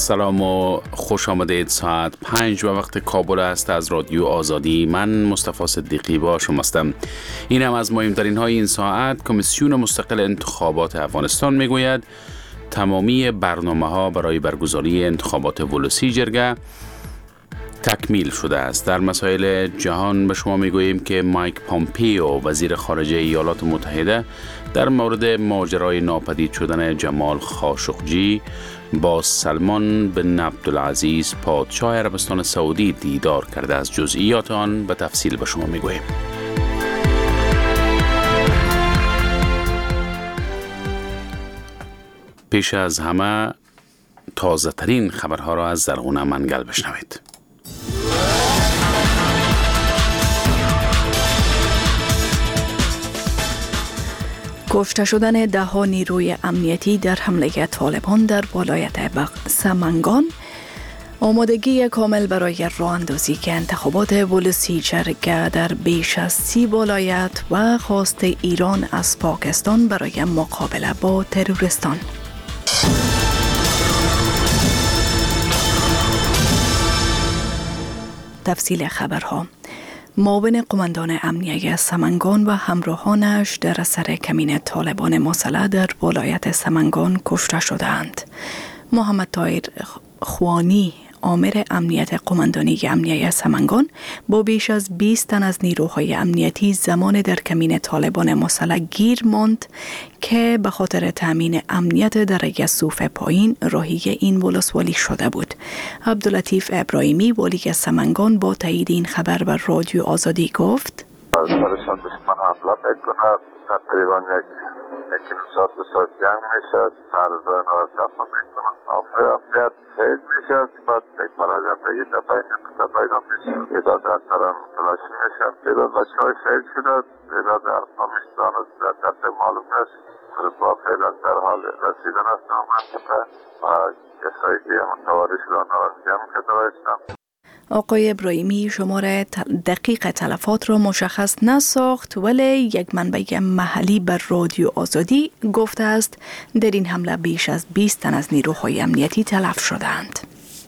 سلام و خوش آمدید. ساعت 5 و وقت کابل است. از رادیو آزادی من مصطفی صدیقی با شما هستم. این هم از مهمترین های این ساعت. کمیسیون مستقل انتخابات افغانستان میگوید تمامی برنامه ها برای برگزاری انتخابات ولسی جرگه تکمیل شده است. در مسائل جهان به شما میگوییم که مایک پامپیو وزیر خارجه ایالات متحده در مورد ماجرای ناپدید شدن جمال خاشقجی با سلمان بن عبدالعزیز پادشاه عربستان سعودی دیدار کرده. از جزئیات آن به تفصیل به شما میگوییم. پیش از همه تازه ترین خبرها را از زرغونه منگل بشنوید. کشته شدن 10 نیروی امنیتی در حمله طالبان در ولایت سمنگان، آمادگی کامل برای راه اندازی که انتخابات ولسی جرگه در بیش از 30 ولایت و خواست ایران از پاکستان برای مقابله با تروریستان. تفصیل خبرها: معاون قماندان امنیه سمنگان و همراهانش در اثر کمین طالبان مسلح در ولایت سمنگان کشته شدند. محمد طاهر خوانی، آمر امنیت قماندانی امنیه سمنگان، با بیش از 20 تن از نیروهای امنیتی زمان در کمین طالبان مسلح گیر ماند که به خاطر تامین امنیت در صوف پایین راهی این ولسوالی شده بود. عبداللطیف ابراهیمی، والی سمنگان، با تایید این خبر به رادیو آزادی گفت: سرشان دشمن حمله میکند، تقریبا یک ساعت جنگ میشد، فرزان و دفع میکنند، امنیت شهید میشد، بعد یک پراجندگی دفعه پیدا میشد، ایداد اثران تلاشی میشد، ایداد بچه های شهید شدد، ایداد ارقامشتان در دست معلوم است، با فعلا در حال رسیدن است به منطقه و کسایی که متواری شدن را جمع کرده باشند. آقای ابراهیمی شماره دقیق تلفات را مشخص نساخت، ولی یک منبع محلی بر رادیو آزادی گفته است در این حمله بیش از 20 تن از نیروهای امنیتی تلف شدند.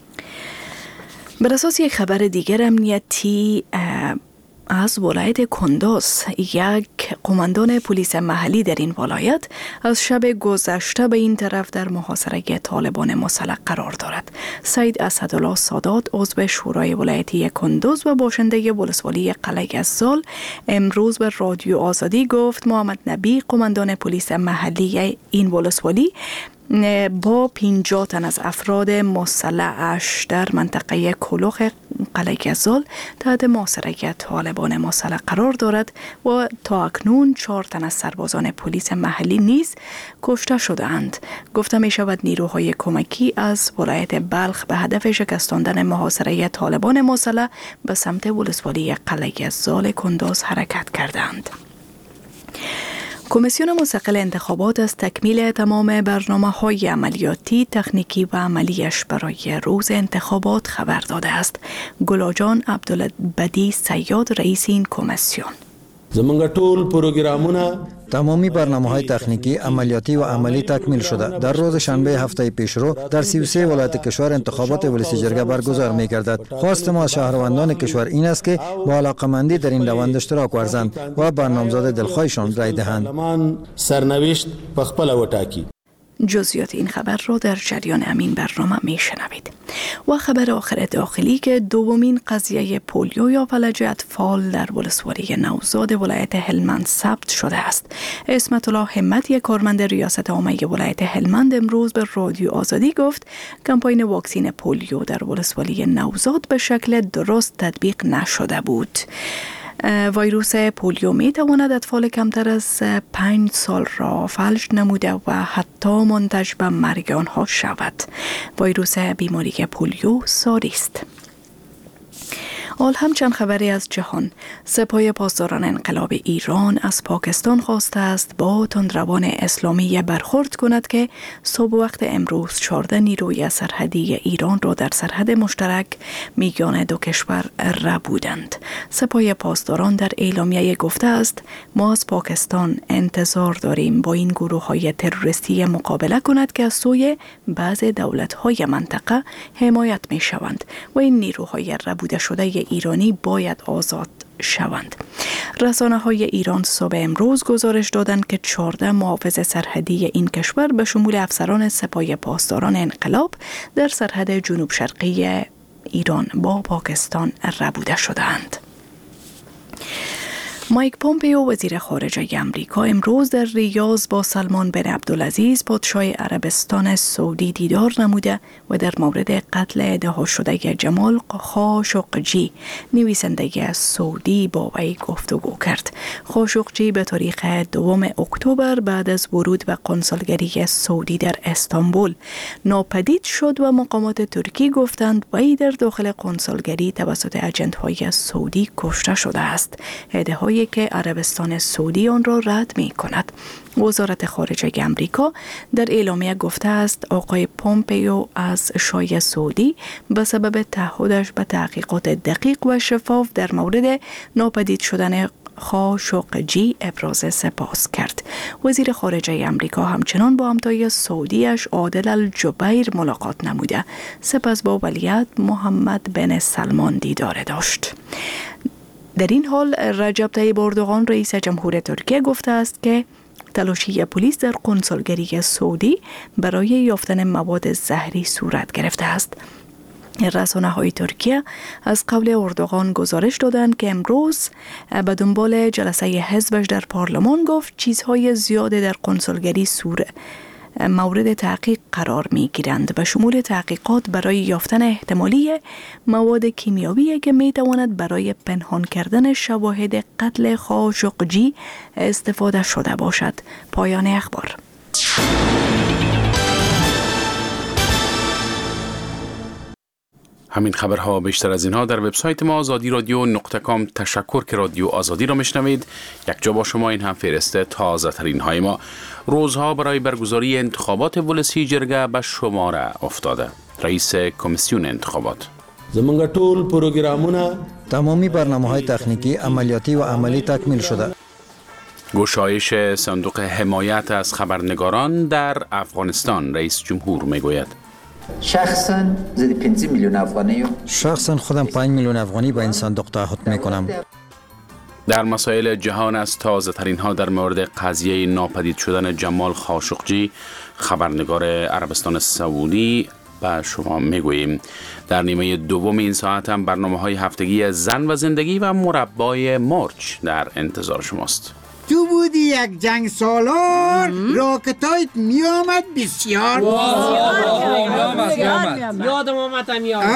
بر اساس یک خبر دیگر امنیتی از ولایت کندوز، یک قماندان پلیس محلی در این ولایت از شب گذشته به این طرف در محاصره طالبان مسلح قرار دارد. سید اسدالله سادات، عضو شورای ولایتی کندوز و باشنده ولسوالی قلعه الزال، امروز به رادیو آزادی گفت محمد نبی، قماندان پلیس محلی این ولسوالی، با 50 تن از افراد مسلحش در منطقه کلوخ قلعه الزال تحت محاصره طالبان مسلح قرار دارد و تا اکنون 4 تن از سربازان پلیس محلی نیز کشته شده‌اند. گفته می شود نیروهای کمکی از ولایت بلخ به هدف شکستاندن محاصره طالبان مسلح به سمت ولسوالی قلعه الزال کندوز حرکت کردند. کمیسیون مستقل انتخابات از تکمیل تمام برنامه‌های عملیاتی، تکنیکی و عملیش برای روز انتخابات خبر داده است. گلاجان عبدالبدی صیاد، رئیس این کمیسیون: زمانگا طول پروگرامونه تمامی برنامه‌های تکنیکی، عملیاتی و عملی تکمیل شده. در روز شنبه هفته پیشرو در 33 ولایت کشور انتخابات ولسی جرگه برگزار می‌گردد. خواست ما شهروندان کشور این است که با علاقه‌مندی در این روند اشتراک ورزند و بر نامزد دلخواهشان رای دهند. سرنوشت په خپل وټاکي. جزئیات این خبر را در جریان همین برنامه میشنوید. و خبر آخر داخلی که دومین قضیه پولیو یا فلج اطفال در ولسوالی نوزاد ولایت هلمند ثبت شده است. اسمت الله همت، یک کارمند ریاست عامه ولایت هلمند، امروز به رادیو آزادی گفت کمپاین واکسین پولیو در ولسوالی نوزاد به شکل درست تطبیق نشده بود. ویروس پولیو می تواند اطفال کمتر از 5 سال را فلج نموده و حتی منتج به مرگ آنها شود. ویروس بیماری پولیو ساری است. حال همچند خبری از جهان. سپاه پاسداران انقلاب ایران از پاکستان خواسته است با تندروان اسلامی برخورد کند که صبح وقت امروز 14 نیروی سرحدی ایران را در سرحد مشترک میان دو کشور ربودند. سپاه پاسداران در اعلامیه گفته است ما از پاکستان انتظار داریم با این گروه‌های تروریستی مقابله کند که از سوی بعض دولت‌های منطقه حمایت می‌شوند و این نیروهای ربوده شده ایرانی باید آزاد شوند. رسانه‌های ایران صبح امروز گزارش دادند که 14 محافظ سرحدی این کشور به شمول افسران سپاه پاسداران انقلاب در سرحد جنوب شرقی ایران با پاکستان ربوده شدند. مایک پومپیو وزیر خارجه آمریکا امروز در ریاض با سلمان بن عبدالعزیز پادشاه عربستان سعودی دیدار نموده و در مورد قتل ادعا شده جمال خاشقجی نویسنده سعودی با وی گفتگو کرد. خاشقجی به تاریخ 2 اکتبر بعد از ورود به قنصلگری سعودی در استانبول ناپدید شد و مقامات ترکی گفتند وی در داخل قنصلگری توسط اجنت‌های سعودی کشته شده است. ادعای که عربستان سعودی آن را رد می کند. وزارت خارجه آمریکا در اعلامیه گفته است آقای پومپیو از شاه سعودی به سبب تعهدش به تحقیقات دقیق و شفاف در مورد ناپدید شدن خاشقجی ابراز سپاس کرد. وزیر خارجه آمریکا همچنان با همتای سعودیش عادل الجبیر ملاقات نموده. سپس با ولیعهد محمد بن سلمان دیدار داشت. در این حال رجب طیب اردوغان رئیس جمهور ترکیه گفته است که تلاشی پلیس در قنصلگری سعودی برای یافتن مواد زهری صورت گرفته است. رسانه‌های ترکیه از قول اردوغان گزارش دادند که امروز به دنبال جلسه حزبش در پارلمان گفت چیزهای زیاده در قنصلگری مورد تحقیق قرار می گیرند به شمول تحقیقات برای یافتن احتمالی مواد کیمیایی که می تواند برای پنهان کردن شواهد قتل خاشقجی استفاده شده باشد. پایان اخبار. همین خبرها بیشتر از اینها در وبسایت ما azadiradyo.com. تشکر که رادیو آزادی را میشنوید. یک جا با شما این هم فهرست تازه ترین های ما. روزها برای برگزاری انتخابات ولسی جرگه به شماره افتاده. رئیس کمیسیون انتخابات زمونږ ټول پروګرامونه تمامی برنامه‌های تکنیکی، عملیاتی و عملی تکمیل شده. گشایش صندوق حمایت از خبرنگاران در افغانستان. رئیس جمهور میگوید شخصا زیر 5 میلیون افغانی شخصا خودم 5 میلیون افغانی به این صندوق تعهد میکنم. در مسائل جهان از تازه ترین ها در مورد قضیه ناپدید شدن جمال خاشقجی خبرنگار عربستان سعودی به شما میگوییم. در نیمه دوم این ساعت هم برنامه‌های هفتگی زن و زندگی و مربای مرچ در انتظار شماست. تو بودی یک جنگ سالار راکتایت می آمد بسیار یادم آمد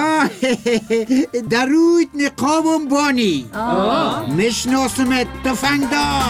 در رویت نقابم بانی مشناسمت تفنگدار.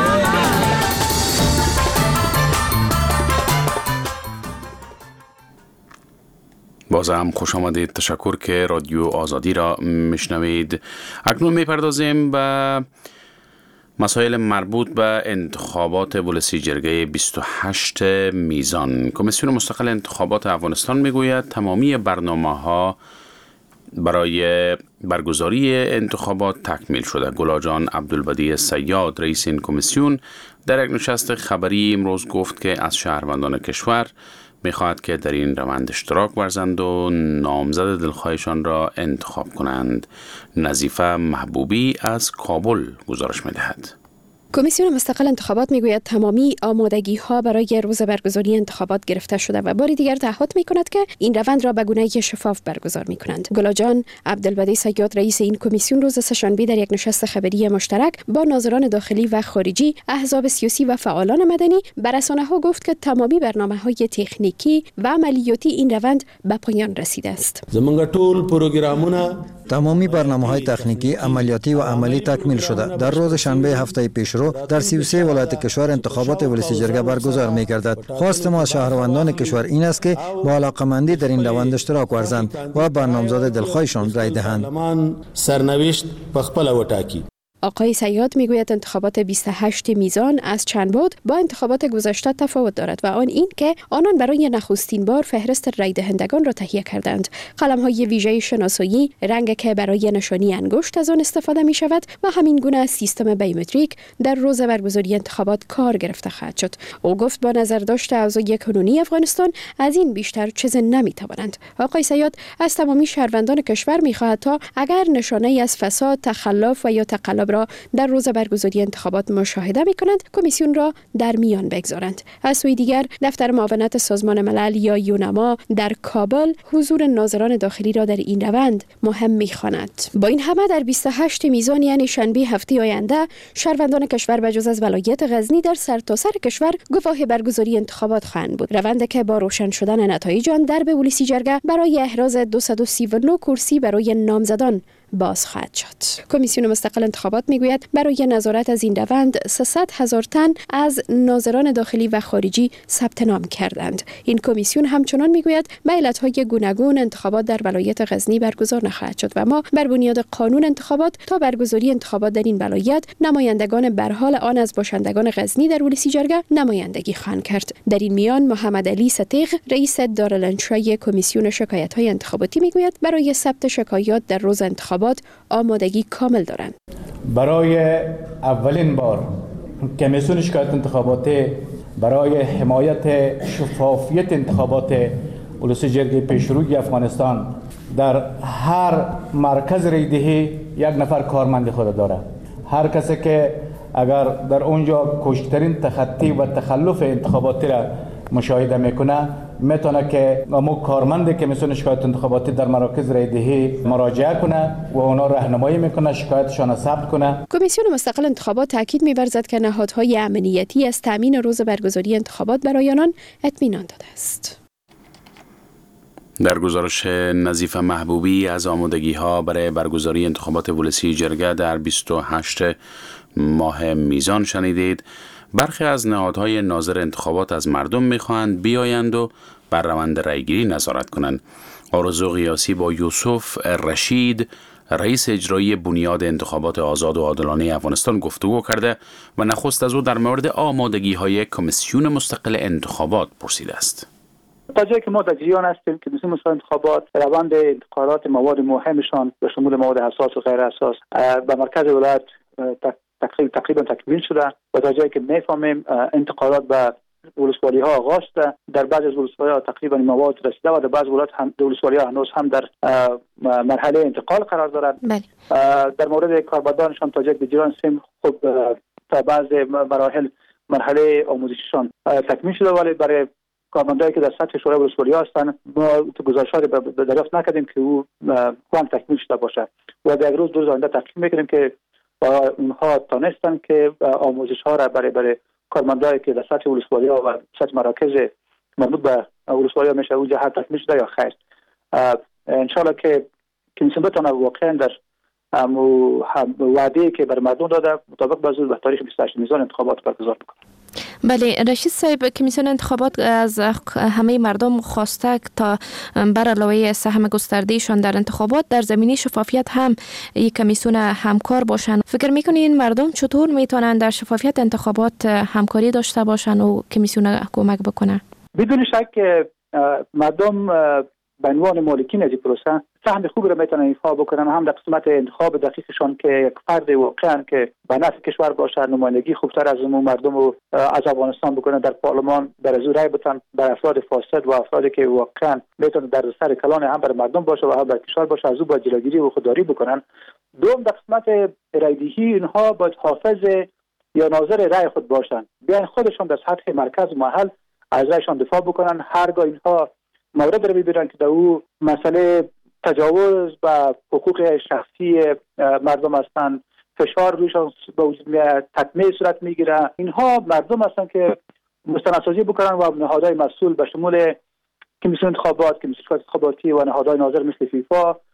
باز هم خوش آمدید. تشکر که رادیو آزادی را میشنوید. اکنون میپردازیم به مسائل مربوط به انتخابات ولسی جرگه 28 میزان. کمیسیون مستقل انتخابات افغانستان میگوید تمامی برنامه‌ها برای برگزاری انتخابات تکمیل شده. گلاجان عبدالبدی صیاد رئیس این کمیسیون در یک نشست خبری امروز گفت که از شهروندان کشور میخواهد که در این روند اشتراک ورزند و نامزد دلخواهشان را انتخاب کنند. نظیفه محبوبی از کابل گزارش میدهد. کمیسیون مستقل انتخابات میگوید تمامی آمادگی ها برای روز برگزاری انتخابات گرفته شده و بار دیگر تعهد میکند که این روند را به گونه‌ای شفاف برگزار میکنند. گلاجان عبدالبدی صیاد رئیس این کمیسیون روز سه‌شنبه در یک نشست خبری مشترک با ناظران داخلی و خارجی، احزاب سیاسی و فعالان مدنی به رسانه‌ها گفت که تمامی برنامه‌های تکنیکی و عملیاتی این روند به پایان رسیده است. زمونږ ټول پروګرامونه تمامی برنامه‌های تکنیکی، عملیاتی و عملی تکمیل شده. در روز شنبه هفته پیش پیشرو در 33 ولایت کشور انتخابات ولسی جرگه برگزار می‌گردد. خواست ما از شهروندان کشور این است که با علاقه‌مندی در این روند اشتراک ورزند و بر نامزد دلخواهشان رای دهند. سرنوشت پخپل وټاکی. آقای صیاد میگوید انتخابات 28 میزان از چند بعد با انتخابات گذشته تفاوت دارد و آن این که آنان برای نخستین بار فهرست رای دهندگان را تهیه کردند. قلم‌های ویژه شناسایی، رنگ که برای نشانی انگشت از آن استفاده می شود و همین گونه سیستم بیومتریک در روز برگزاری انتخابات کار گرفته خواهد شد. او گفت با نظر داشته اوضاع کنونی افغانستان از این بیشتر چیزی نمی توانند. آقای صیاد از تمامی شهروندان کشور می خواهد تا اگر نشانه از فساد، تخلف و یا تقلب را در روز برگزاری انتخابات مشاهده می کنند، کمیسیون را در میان بگذارند. از سوی دیگر دفتر معاونت سازمان ملل یا یونما در کابل حضور ناظران داخلی را در این روند مهم می خواند. با این همه در 28 میزان یعنی شنبه هفته آینده شهروندان کشور بجز از ولایت غزنی در سرتاسر کشور گواه برگزاری انتخابات خواهند بود. روند که با روشن شدن نتایج آن در به ولسی جرگه برای احراز 239 کرسی برای نامزدان باز خواهد شد. کمیسیون مستقل انتخابات میگوید برای نظارت از این روند 300,000 تن از ناظران داخلی و خارجی ثبت نام کردند. این کمیسیون همچنان میگوید به علتهای گوناگون انتخابات در ولایت غزنی برگزار نخواهد شد و ما بر بنیاد قانون انتخابات تا برگزاری انتخابات در این ولایت نمایندگان به حال آن از باشندگان غزنی در ولسی جرگه نمایندگی خواهند کرد. در این میان محمد علی ستیغ رئیس دارالانشای کمیسیون شکایت‌های انتخاباتی میگوید برای ثبت شکایات در روز انتخابات آمادگی کامل دارند. برای اولین بار کمیسیون شکایت انتخاباتی برای حمایت شفافیت انتخابات ولسی جرگه پیشروی افغانستان در هر مرکز رایدهی یک نفر کارمند خود دارد. هر کسی که اگر در اونجا کوچکترین تخطی و تخلف انتخاباتی را مشاهده میکنه میتونه که امو کارمند کمیسیون شکایت انتخاباتی در مراکز رایدهی مراجعه کنه و اونا راهنمایی میکنه، شکایتشان ثبت کنه. کمیسیون مستقل انتخابات تاکید می‌ورزد که نهادهای امنیتی از تامین روز برگزاری انتخابات برای آنان اطمینان داده است. در گزارش نظیف محبوبی از آمادگی‌ها برای برگزاری انتخابات ولسی جرگه در 28 ماه میزان شنیدید. برخی از نهادهای ناظر انتخابات از مردم می‌خواهند بیایند و بر روند رایگیری نظارت کنند. آرزو قیاسی با یوسف رشید رئیس اجرایی بنیاد انتخابات آزاد و عادلانه افغانستان گفتگو کرده و نخست از او در مورد آمادگی‌های کمیسیون مستقل انتخابات پرسیده است. تا جایی که ما در جریان هستیم که کمیسیون مستقل انتخابات روند انتقالات مواد مهمشان به شمول مواد حساس و غیر حساس به مرکز ولایت تقریبا تکمیل شده و تا جایی که میفهمیم انتقالات به ولسوالی ها آغاز شده. در بعضی از ولسوالی ها تقریبا مواد رسیده و در بعضی ولسوالی ها هنوز هم در مرحله انتقال قرار دارد. در مورد کاربردانشان تا جایی که جریان هستیم خب تا بعضی مرحله آموزششان تکمیل شده، ولی برای کارمندایی که در سطح شورای ولسوالی ها هستند ما گزارشات دریافت نکردیم که او هم تکمیل شده باشه و در روز آینده تحقیق میکنیم که اونها تانستن که آموزش ها را برای کارمندایی که در سطح ولسوالی ها و سطح مراکز مربوط به ولسوالی ها میشه اونجا هر تکمیل شده یا خیر. انشالله که کمیسیون بتونه واقعا در وعده که بر مردم داده مطابق به تاریخ 28 میزان انتخابات برگزار بکنه. بله رشید صاحب، کمیسیون انتخابات از همه مردم خواسته تا بر علاوه سهم گستردهشان در انتخابات در زمینه شفافیت هم یک کمیسیون همکار باشند. فکر میکنین مردم چطور میتونن در شفافیت انتخابات همکاری داشته باشن و کمیسیون کمک بکنه؟ بدون شک مردم به عنوان مالکین از این پروسه سهم خوبی را میتونن ایفا بکنن، هم در قسمت انتخاب دقیقشان که یک فرد واقعا که به نفع کشور باشه نمایندگی خوبتر از اون مردم رو از افغانستان بکنه در پارلمان، در از رای بتن بر افراد فاسد و افرادی که واقعا میتونه در سر کلان هم بر مردم باشه و هم بر کشور باشه از او با جلوگیری و خودداری بکنن. دوم در قسمت رایدهی اینها باید حافظ یا ناظر رای خود باشن، بیان خودشان در سطح مرکز و محل از رایشان دفاع بکنن. هرگاه اینها مورد رو ببینن که در او مسئله تجاوز به حقوق شخصی مردم هستند، فشار رویشان به وجود میاد، تطمیع صورت میگیره، اینها مردم هستند که مستندسازی بکنن و نهادهای مسئول به شمول کمیسیون انتخابات، کمیسیون انتخاباتی و نهادهای ناظر مثل فیفا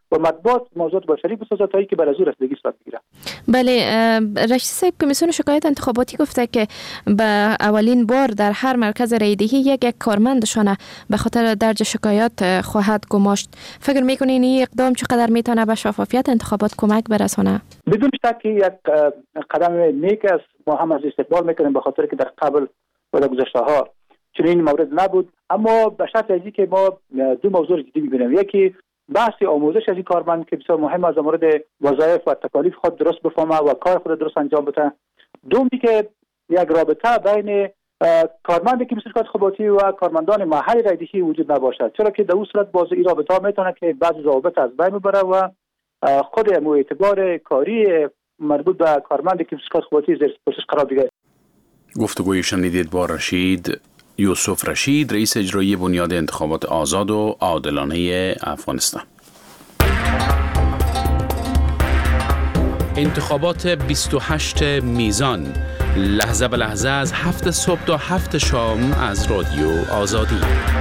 و مطبوعات موضوعات بشری بسازد تا اینکه بر از او رسیدگی صورت بگیره. بله، رشید صاحب، کمیسیون شکایت انتخاباتی گفته که به اولین بار در هر مرکز رایدهی یک کارمندشان به خاطر درج شکایات خواهد گماشت. فکر میکنین این اقدام چقدر میتونه به شفافیت انتخابات کمک برسونه؟ بدون شک یک قدم نیک است. ما هم از استقبال میکنیم به خاطر که در قبل و در گذشته ها چنین مورد نبود، اما به شرط ازی که ما دو موضوع جدی می‌بینیم. یکی بحث آموزش از این کارمند که بسیار مهم است، در مورد وظایف و تکالیف خود درست بفهمه و کار خود درست انجام بده. دومی که یک رابطه بین کارمند کمیسیون شکایت انتخاباتی و کارمندان محل رایدهی وجود نباشد، چرا که در اون صورت باز این رابطه میتونه که بعضی ضوابط از بین ببره و خود اعتبار کاری مربوط به کارمند کمیسیون شکایت انتخاباتی زیر پرسش قرار بگیرد. گفتگوی شنیدید با رشید یوسف رشید، رئیس اجرایی بنیاد انتخابات آزاد و عادلانه افغانستان. انتخابات 28 میزان، لحظه به لحظه از 7 صبح تا 7 شام از رادیو آزادی.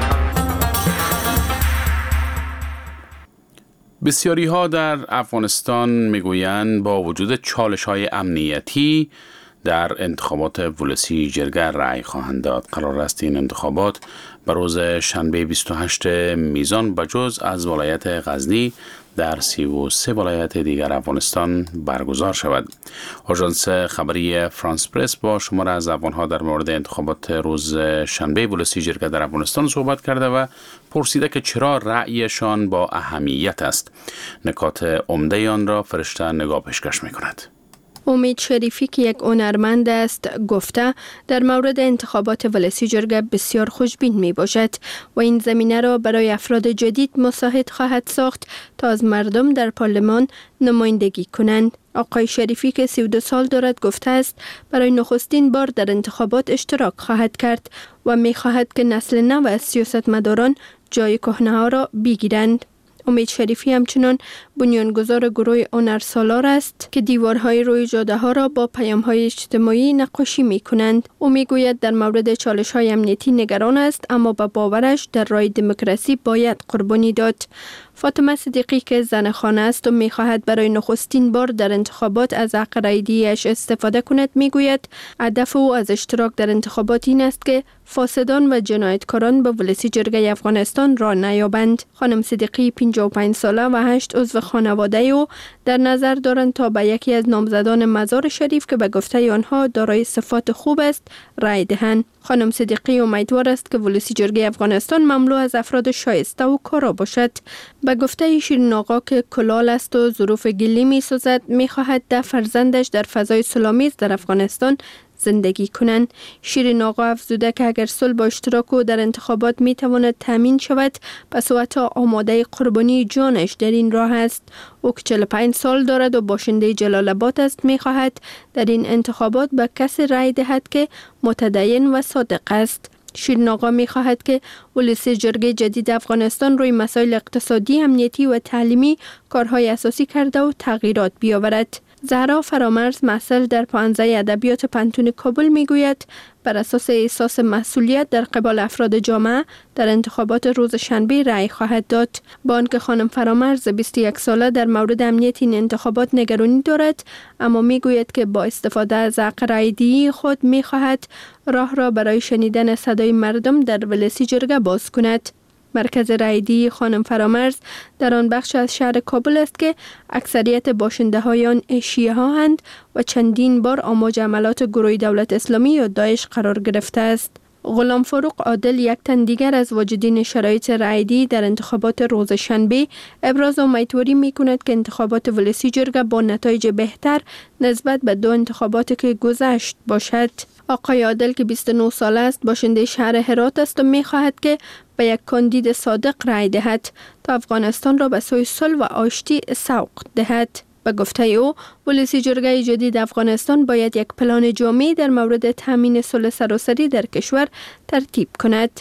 بسیاری ها در افغانستان میگویند با وجود چالش های امنیتی در انتخابات ولسی جرگه رأی خواهند داد. قرار است این انتخابات به روز شنبه 28 میزان بجز از ولایت غزنی در 33 ولایت دیگر افغانستان برگزار شود. آژانس خبری فرانس پرس با شمار از افغان‌ها در مورد انتخابات روز شنبه ولسی جرگه در افغانستان صحبت کرده و پرسیده که چرا رأیشان با اهمیت است. نکات عمده آن را فرشته نگاه پیشکش می‌کند. امید شریفی که یک هنرمند است گفته در مورد انتخابات ولسی جرگه بسیار خوشبین می باشد و این زمینه را برای افراد جدید مساعد خواهد ساخت تا از مردم در پارلمان نمایندگی کنند. آقای شریفی که 32 سال دارد گفته است برای نخستین بار در انتخابات اشتراک خواهد کرد و می خواهد که نسل نو از سیاستمداران جای کهنه ها را بگیرند. امید شریفی همچنان بنیانگذار گروه هنرسالار است که دیوارهای روی جاده ها را با پیام‌های اجتماعی نقاشی می کنند. او می گوید در مورد چالش‌های امنیتی نگران است، اما به باورش در راه دموکراسی باید قربانی داد. فاطمه صدیقی که زن خانه است و می خواهد برای نخستین بار در انتخابات از حق رایدهی‌اش استفاده کند می گوید هدف او از اشتراک در انتخابات این است که فاسدان و جنایتکاران به ولسی جرگه افغانستان را نیابند. خانم صدیقی 55 ساله و 8 عضو خانواده او در نظر دارند تا به یکی از نامزدان مزار شریف که به گفته آنها دارای صفات خوب است رای دهند. خانم صدیقی امیدوار است که ولسی جرگه افغانستان مملو از افراد شایسته و کارا باشد. به گفته شیرین آقا که کلال است و ظروف گلی می سازد، می خواهد 10 فرزندش در فضای صلح‌آمیز در افغانستان زندگی کنند. شیرین آقا افزوده که اگر صلح با اشتراک او در انتخابات می تواند تامین شود، پس او حتی آماده قربانی جانش در این راه است. او که 45 سال دارد و باشنده جلال آباد است، می خواهد در این انتخابات به کسی رای دهد که متدین و صادق است. شیرین آقا می خواهد که ولسی جرگه جدید افغانستان روی مسائل اقتصادی، امنیتی و تعلیمی کارهای اساسی کرده و تغییرات بیاورد. زهرا فرامرز محصل در پانزه ادبیات پنتون کابل می گوید بر اساس احساس مسئولیت در قبال افراد جامعه در انتخابات روز شنبه رأی خواهد داد. با آنکه خانم فرامرز 21 ساله در مورد امنیت این انتخابات نگرانی دارد، اما می گوید که با استفاده از حق رایدهی خود می خواهد راه را برای شنیدن صدای مردم در ولسی جرگه باز کند. مرکز رایدهی خانم فرامرز در آن بخش از شهر کابل است که اکثریت باشنده های آن شیعه ها هستند و چندین بار آماج عملات گروه دولت اسلامی یا داعش قرار گرفته است. غلام فاروق عادل، یک تن دیگر از واجدین شرایط رایدهی در انتخابات روز شنبه، ابراز امیدواری می کند که انتخابات ولسی جرگه با نتایج بهتر نسبت به 2 انتخابات که گذشت باشد. آقای عادل که 29 ساله است، باشنده شهر هرات است و می خواهد که به یک کاندید صادق رای دهد تا افغانستان را به سوی صلح و آشتی سوق دهد. به گفته او، ولسی جرگه جدید افغانستان باید یک پلان جامع در مورد تامین صلح سراسری در کشور ترتیب کند.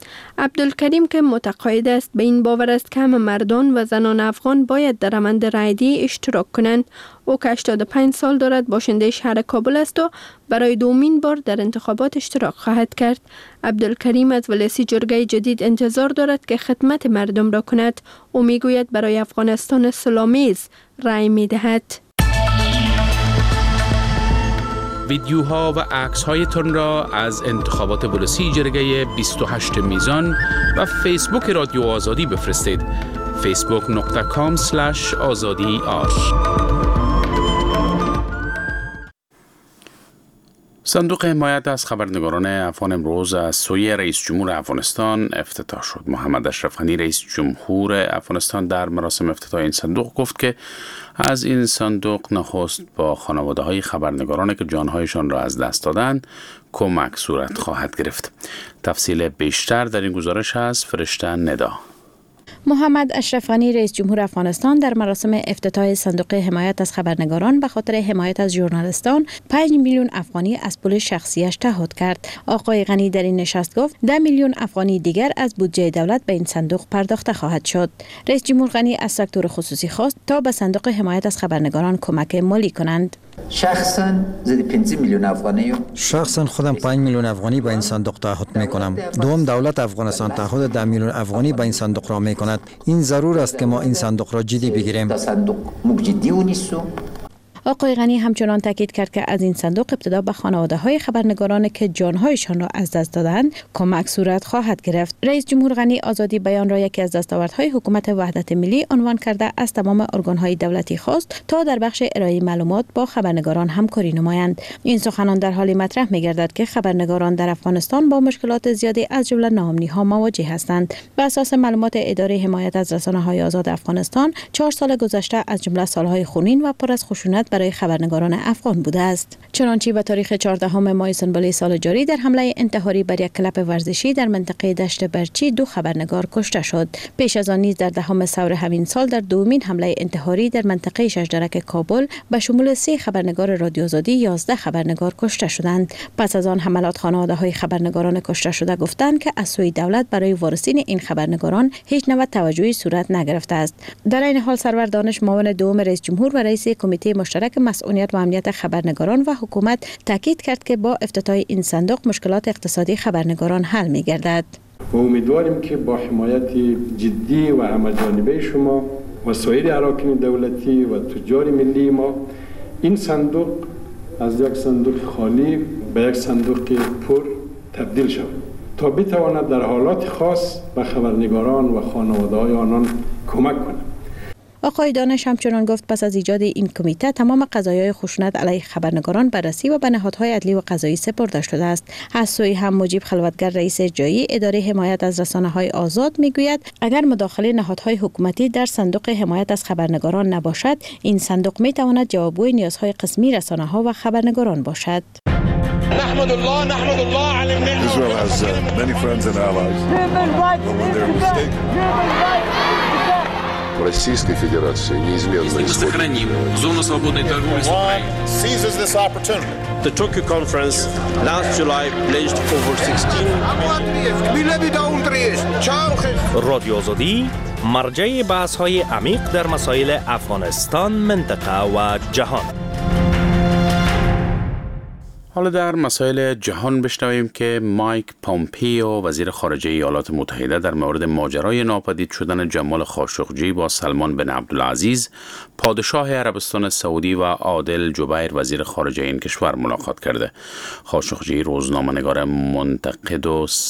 عبدالکریم که معتقد است به این باور است که همه مردان و زنان افغان باید در روند رایدی اشتراک کنند. او که 85 سال دارد، باشنده شهر کابل است و برای دومین بار در انتخابات اشتراک خواهد کرد. عبدالکریم از ولسی جرگه جدید انتظار دارد که خدمت مردم را کند. او میگوید برای افغانستان صلح‌آمیز رای میدهد. ویدیوها و عکس‌هایتان را از انتخابات ولسی جرگه 28 میزان و فیسبوک رادیو آزادی بفرستید. facebook.com/azadi-r. صندوق حمایت از خبرنگاران افغان امروز از سوی رئیس جمهور افغانستان افتتاح شد. محمد اشرف غنی رئیس جمهور افغانستان در مراسم افتتاح این صندوق گفت که از این صندوق نخست با خانواده‌های خبرنگارانی که جانهایشان را از دست دادند کمک صورت خواهد گرفت. تفصیل بیشتر در این گزارش از فرشته ندا. محمد اشرف غنی رئیس جمهور افغانستان در مراسم افتتاح صندوق حمایت از خبرنگاران به خاطر حمایت از ژورنالیستان 5 میلیون افغانی از پول شخصیش تعهد کرد. آقای غنی در این نشست گفت 10 میلیون افغانی دیگر از بودجه دولت به این صندوق پرداخته خواهد شد. رئیس جمهور غنی از سکتور خصوصی خواست تا به صندوق حمایت از خبرنگاران کمک مالی کنند. شخصا زیر 5 میلیون افغانی شخصا خودم 5 میلیون افغانی به این صندوق تعهد میکنم. دوم دولت افغانستان تعهد 10 میلیون افغانی به این صندوق را میکند. این ضرور است که ما این صندوق را جدی بگیریم. صندوق جدی و نیست. آقای غنی همچنان تاکید کرد که از این صندوق ابتدا به خانواده‌های خبرنگاران که جانهایشان را از دست دادند کمک صورت خواهد گرفت. رئیس جمهور غنی آزادی بیان را یکی از دستاوردهای حکومت وحدت ملی عنوان کرده از تمام ارگان‌های دولتی خواست تا در بخش ارائه معلومات با خبرنگاران همکاری نمایند. این سخنان در حالی مطرح می‌گردد که خبرنگاران در افغانستان با مشکلات زیادی از جمله ناامنی‌ها مواجه هستند. بر اساس معلومات اداره حمایت از رسانه‌های آزاد افغانستان 4 سال گذشته از جمله سال‌های خونین و پر از خشونت برای خبرنگاران افغان بوده است. چنانچه به تاریخ 14 ماه سنبل سال جاری در حمله انتحاری بر یک کلب ورزشی در منطقه دشت برچی 2 خبرنگار کشته شد. پیش از آن نیز در 10 ثور همین سال در دومین حمله انتحاری در منطقه شجرک کابل به شمول 3 خبرنگار رادیو آزادی 11 خبرنگار کشته شدند. پس از آن حملات خانواده‌های خبرنگاران کشته شده گفتند که از سوی دولت برای وارثین این خبرنگاران هیچ نوع توجهی صورت نگرفته است. در این حال سرور دانش معاون دوم رئیس جمهور و رئیس کمیته مشترک مسئولیت و امنیت خبرنگاران و حکومت تاکید کرد که با افتتاح این صندوق مشکلات اقتصادی خبرنگاران حل می‌گردد. و امیدواریم که با حمایت جدی و همه‌جانبه شما و سایر اراکین دولتی و تجار ملی ما این صندوق از یک صندوق خالی به یک صندوق پر تبدیل شود تا بتواند در حالات خاص به خبرنگاران و خانواده‌های آنان کمک کند. آقای دانش همچنان گفت پس از ایجاد این کمیته تمام قضایای خشونت علیه خبرنگاران بررسی و به نهادهای عدلی و قضایی سپرده شده است. از سوی هم مجیب خلوتگر رئیس اجرایی اداره حمایت از رسانه‌های آزاد میگوید اگر مداخله نهادهای حکومتی در صندوق حمایت از خبرنگاران نباشد این صندوق میتواند جوابگوی نیازهای قسمی رسانه‌ها و خبرنگاران باشد. نحمد الله على النعمة. Israel has many friends and allies. Российской Федерации неизменно сохраним зону свободной торговли с Украиной. Seizes this opportunity. The Tokyo conference last July pledged over 16 رادیو آزادی مرجع بحث‌های عمیق در مسائل افغانستان، منطقه و جهان. حالا در مسائل جهان بشنویم که مایک پامپیو وزیر خارجه ایالات متحده در مورد ماجرای ناپدید شدن جمال خاشقجی با سلمان بن عبدالعزیز پادشاه عربستان سعودی و عادل جبیر وزیر خارجه این کشور ملاقات کرده. خاشقجی روزنامه‌نگار منتقد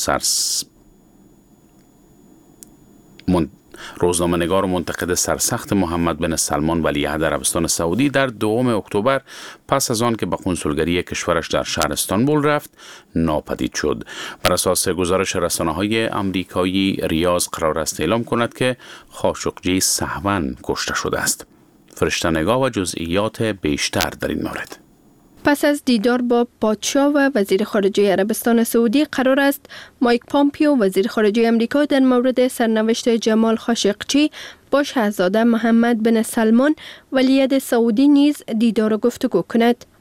و منتقد سرسخت محمد بن سلمان ولیعهد عربستان سعودی در 2 اکتبر پس از آن که به قنسولگری کشورش در شهر استانبول رفت ناپدید شد. بر اساس گزارش رسانه‌های آمریکایی ریاض قرار است اعلام کند که خاشقجی سهواً کشته شده است. فرشته نگاه و جزئیات بیشتر در این مورد. پس از دیدار با پادشاه و وزیر خارجه عربستان سعودی قرار است مایک پامپیو وزیر خارجه امریکا در مورد سرنوشت جمال خاشقجی با شاهزاده محمد بن سلمان ولیعهد سعودی نیز دیدار و گفتگو کند.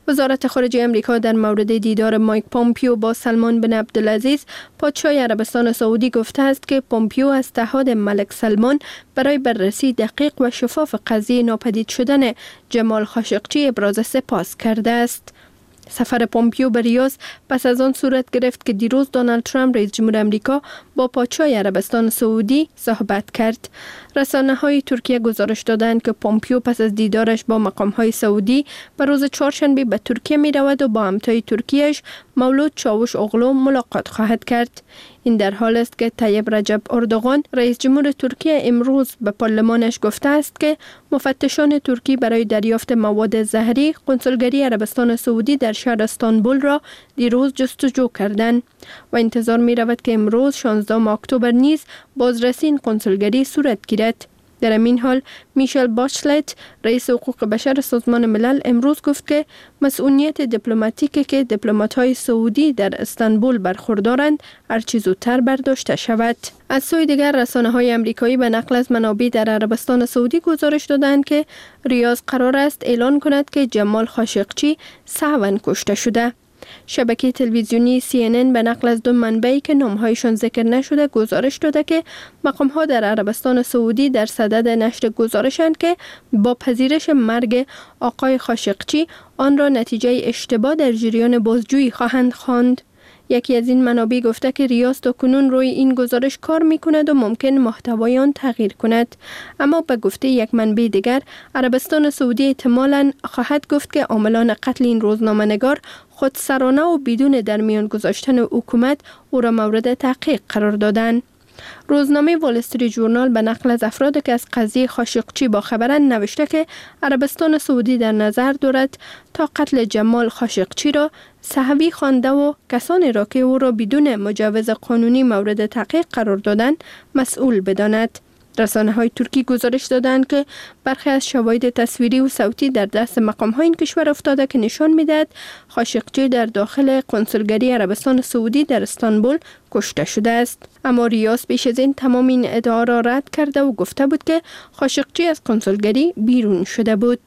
وزارت خارجه امریکا در مورد دیدار مایک پومپیو با سلمان بن عبدالعزیز پادشاه عربستان سعودی گفته است که پومپیو از اتحاد ملک سلمان برای بررسی دقیق و شفاف قضیه ناپدید شدن جمال خاشقچی ابراز سپاس کرده است. سفر پومپیو به ریاض پس از آن صورت گرفت که دیروز دونالد ترامپ رئیس جمهور امریکا با پادشاه عربستان سعودی صحبت کرد. رسانه‌های ترکیه گزارش دادند که پومپیو پس از دیدارش با مقام‌های سعودی به روز چهارشنبه به ترکیه می‌رود و با همتای ترکیه‌اش مولود چاوش اغلو ملاقات خواهد کرد. این در حال است که طیب رجب اردوغان رئیس جمهور ترکیه امروز به پارلمانش گفته است که مفتشان ترکی برای دریافت مواد زهری کنسولگری عربستان سعودی در شهر استانبول را دیروز جستجو کردند و انتظار می رود که امروز 16 اکتبر نیز بازرسی این کنسولگری صورت گیرد. در این حال میشل باشلت رئیس حقوق بشر سازمان ملل امروز گفت که مسئولیت دیپلماتیکی که دیپلمات‌های سعودی در استانبول برخوردارند هرچه زودتر برداشته شود. از سوی دیگر رسانه‌های آمریکایی به نقل از منابع در عربستان سعودی گزارش دادند که ریاض قرار است اعلان کند که جمال خاشقچی سهواً کشته شده. شبکه تلویزیونی CNN به نقل از 2 منبعی که نامهایشان ذکر نشده گزارش داده که مقام‌ها در عربستان سعودی در صدد نشر گزارشند که با پذیرش مرگ آقای خاشقچی آن را نتیجه اشتباه در جریان بازجویی خواهند خواند. یکی از این منابع گفته که ریاض تاکنون روی این گزارش کار می‌کند و ممکن محتوای آن تغییر کند، اما به گفته یک منبع دیگر عربستان سعودی احتمالاً خواهد گفت که عاملان قتل این روزنامه‌نگار خودسرانه و بدون در میان گذاشتن حکومت او را مورد تحقیق قرار دادند. روزنامه وال استریت ژورنال به نقل از افرادی که از قضیه خاشقچی باخبرند نوشته که عربستان سعودی در نظر دارد تا قتل جمال خاشقچی را صحوی خوانده و کسانی را که او را بدون مجوز قانونی مورد تحقیق قرار دادند مسئول بداند. رسانه‌های ترکی گزارش دادند که برخی از شواهد تصویری و صوتی در دست مقام‌های این کشور افتاده که نشان می‌دهد خاشقچی در داخل کنسولگری عربستان سعودی در استانبول کشته شده است. اما ریاض پیش از این تمام این ادعا را رد کرده و گفته بود که خاشقچی از کنسولگری بیرون شده بود.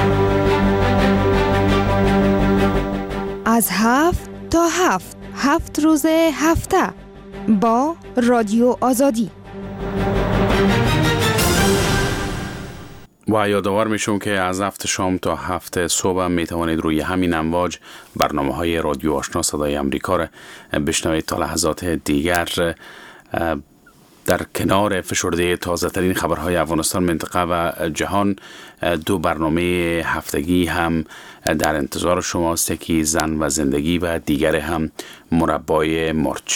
از 7 تا 7 روز هفته با رادیو آزادی. و یادآور میشم که از 7 شام تا 7 صبح می توانید روی همین امواج برنامه‌های رادیو آشنا صدای امریکا را بشنوید تا لحظات دیگر. در کنار فشرده تازه ترین خبرهای افغانستان، منطقه و جهان، 2 برنامه هفتگی هم در انتظار شماست، یکی زن و زندگی و دیگر هم مربای مرچ.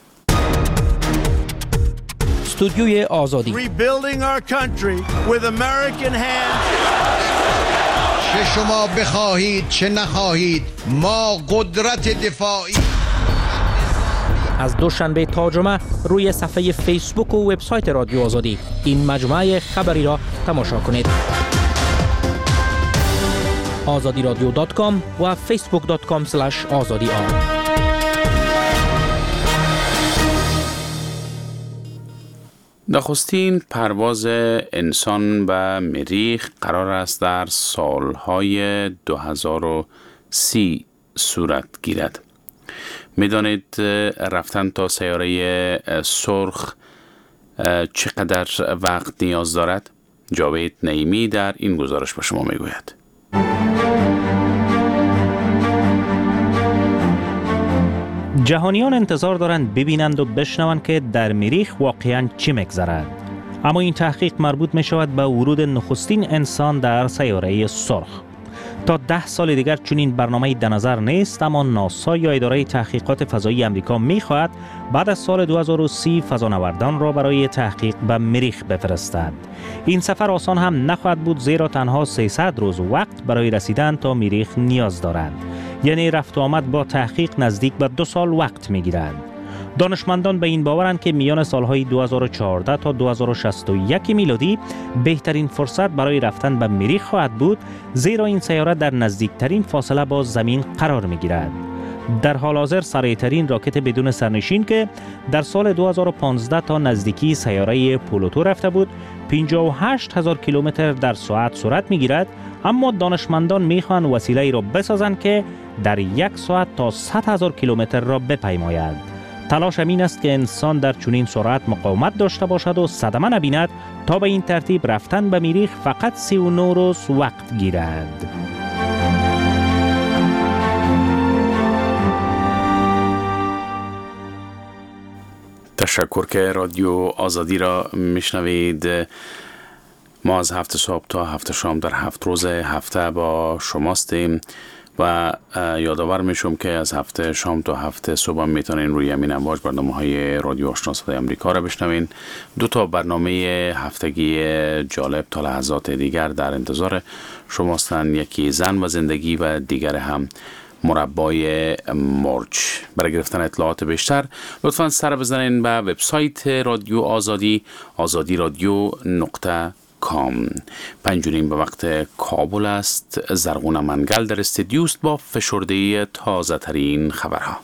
استودیوی آزادی. Rebuilding our country with American hands. چه شما بخواهید چه نخواهید ما قدرت دفاعی. از دوشنبه تا جمعه روی صفحه فیسبوک و وبسایت رادیو آزادی این مجموعه خبری را تماشا کنید. azadiradio.com و facebook.com/azadi. نخستین پرواز انسان به مریخ قرار است در سالهای 2030 صورت گیرد. میدانید رفتن تا سیاره سرخ چقدر وقت نیاز دارد؟ جاوید نعیمی در این گزارش به شما میگوید. جهانیان انتظار دارند ببینند و بشنوند که در مریخ واقعاً چی می‌گذرد. اما این تحقیق مربوط می شود به ورود نخستین انسان در سیاره سرخ. تا 10 سال دیگر چنین برنامه‌ای در نظر نیست، اما ناسا یا اداره تحقیقات فضایی آمریکا می‌خواهد بعد از سال 2030 فضانوردان را برای تحقیق به مریخ بفرستد. این سفر آسان هم نخواهد بود، زیرا تنها 300 روز وقت برای رسیدن تا مریخ نیاز دارد. یعنی رفت و آمد با تحقیق نزدیک به 2 سال وقت می‌گیرد. دانشمندان به این باورند که میان سالهای 2014 تا 2061 میلادی بهترین فرصت برای رفتن به مریخ خواهد بود، زیرا این سیاره در نزدیکترین فاصله با زمین قرار میگیرد. در حال حاضر سریعترین راکت بدون سرنشین که در سال 2015 تا نزدیکی سیاره پلوتو رفته بود، 58,000 کیلومتر در ساعت سرعت میگیرد، اما دانشمندان میخوان وسیله‌ای را بسازند که در 1 ساعت تا 100,000 کیلومتر را بپیماید. تلاش این است که انسان در چنین سرعت مقاومت داشته باشد و صدمه نبیند تا به این ترتیب رفتن به مریخ فقط 39 روز وقت گیرد. تشکر که رادیو آزادی را میشنوید. ما از 7 صبح تا 7 شام در 7 روز هفته با شماستیم و یادآور میشم که از 7 شام تا 7 صبح میتونین روی امین امواج برنامه‌های رادیو آشنا صدای آمریکا را بشنوین. 2 برنامه هفتگی جالب تا لحظات دیگر در انتظار شماستن. یکی زن و زندگی و دیگر هم مربای مرج. برای گرفتن اطلاعات بیشتر لطفاً سر بزنین به وبسایت رادیو آزادی، azadiradio.com. 5:30 به وقت کابل است. زرغون منگل در استودیوست با فشرده تازه ترین خبرها.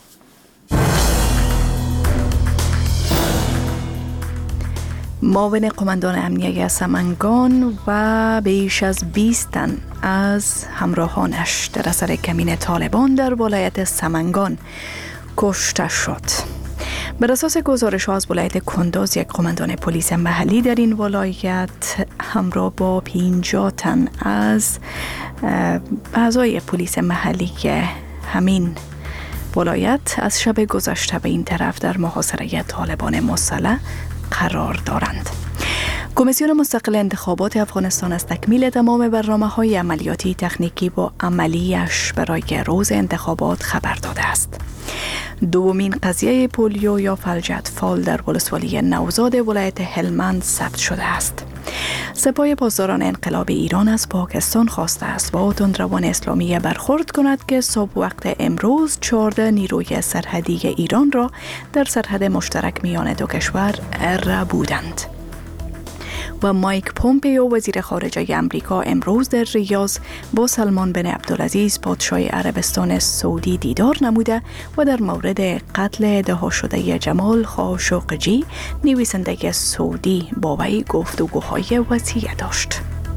معاون قماندان امنیه سمنگان و بیش از 20 تن از همراهانش در اثر کمین طالبان در ولایت سمنگان کشته شد. بر اساس گزارش از ولایت کندوز، یک قماندان پلیس محلی در این ولایت همراه با 50 تن از اعضای پلیس محلی همین ولایت از شب گذشته به این طرف در محاصره طالبان مسلح قرار دارند. کمیسیون مستقل انتخابات افغانستان از تکمیل تمام برنامه‌های عملیاتی تکنیکی و عملیش برای روز انتخابات خبر داده است. دومین قضیه پولیو یا فلج اطفال در ولسوالی نوزاد ولایت هلمند ثبت شده است. سپاه پاسداران انقلاب ایران از پاکستان خواسته است با تندروان اسلامی برخورد کند که صبح وقت امروز 14 نیروی سرحدی ایران را در سرحد مشترک میان دو کشور ربودند. و مایک پومپیو وزیر خارجه امریکا امروز در ریاض با سلمان بن عبدالعزیز پادشاه عربستان سعودی دیدار نموده و در مورد قتل ادعا شده جمال خاشقجی نویسنده سعودی با وی گفتگوهای وسیع داشت.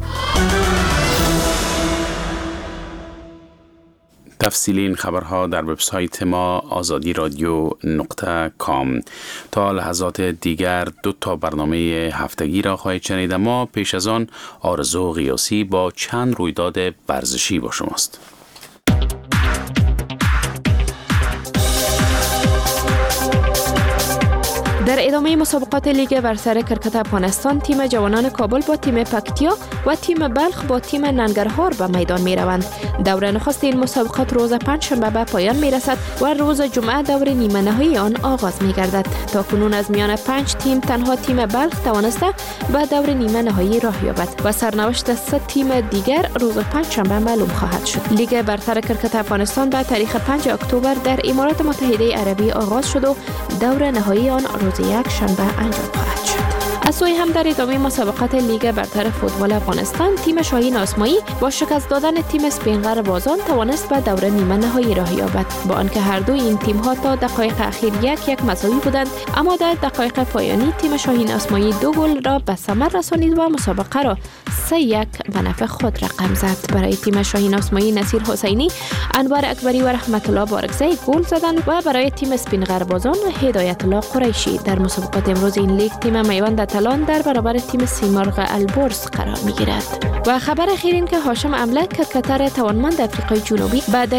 تفصیلی این خبرها در وبسایت ما azadiradio.com. تا لحظات دیگر 2 برنامه هفتگی را خواهید شنید. ما پیش از آن آرزو قیاسی با چند رویداد ورزشی با شماست. در ادامه مسابقات لیگ برتر کرکت افغانستان، تیم جوانان کابل با تیم پکتیا و تیم بلخ با تیم ننگرهار به میدان می روند. دور نخست این مسابقات روز پنجشنبه به پایان می رسد و روز جمعه دور نیمه نهایی آن آغاز می گردد. تا کنون از میان 5 تیم تنها تیم بلخ توانسته به دور نیمه نهایی راه یابد و سرنوشت 3 تیم دیگر روز پنجشنبه معلوم خواهد شد. لیگ برتر کرکت افغانستان به تاریخ 5 اکتبر در امارات متحده عربی آغاز شد و دور نهایی آن روز یک شنبه انجام خواهد شد. از سوی هم در ادامه مسابقات لیگ برتر فوتبال افغانستان، تیم شاهین آسمایی با شکست دادن تیم اسپینقر بازان توانست به دور نیمه نهایی راه یابد. با آنکه هر دو این تیم ها تا دقایق اخیر 1-1 مساوی بودند، اما در دقایق پایانی تیم شاهین آسمایی 2 گل را به ثمر رسانید و مسابقه را 3-1 به نفع خود رقم زد. برای تیم شاهین آسمایی نصیر حسینی، انور اکبری و رحمت الله بارگزی گل زدند و برای تیم اسپینقر بازان هدایت الله قریشی. در مسابقات امروز این لیگ تیم میوند تلان در برابر تیم سیمرغ البرز قرار می‌گیرد. و خبر اخیر این که هاشم املک کرکتر توانمند افریقای جنوبی بعد